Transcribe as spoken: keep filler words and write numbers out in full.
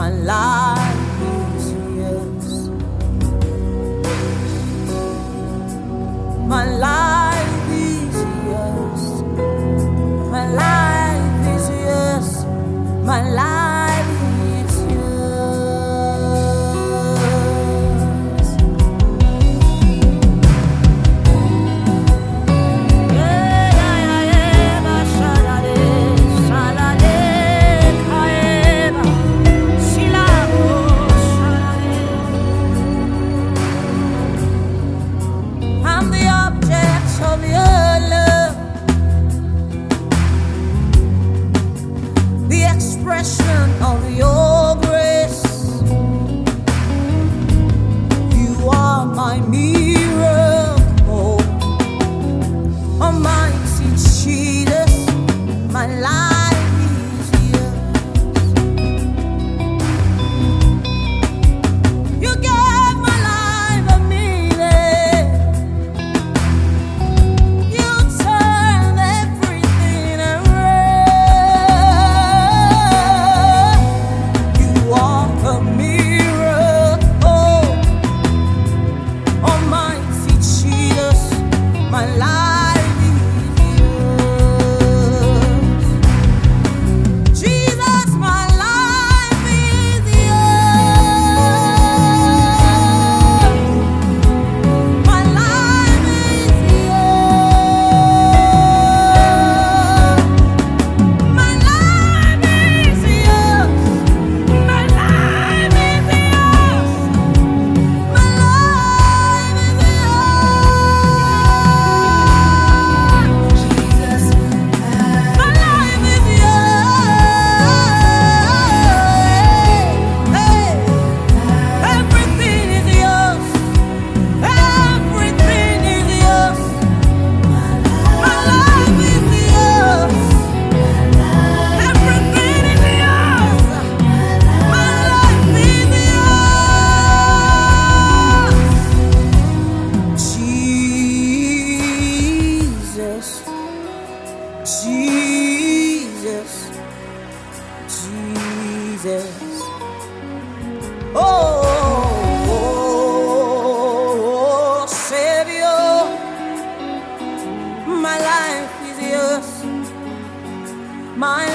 My life is yours. My life is yours. My life is yours. My life is yours. Yeah, yeah, yeah, yeah. Shalade, shalade, kaeba, silabo, shalade. I'm the object of your love, the expression of your grace. You are my miracle, Almighty Jesus. My life is yours. You gave my life a meaning. You turned everything around. You are a miracle, Almighty Jesus. My life is yours. Jesus, my life is yours. My life is yours. My life is yours. My life is yours. My life is yours. Jesus, my life is yours. Hey, everything is yours. Everything is yours. My life is yours. Everything is yours. My life is yours. Jesus, Jesus, Jesus. Oh, Savior, my life is yours. My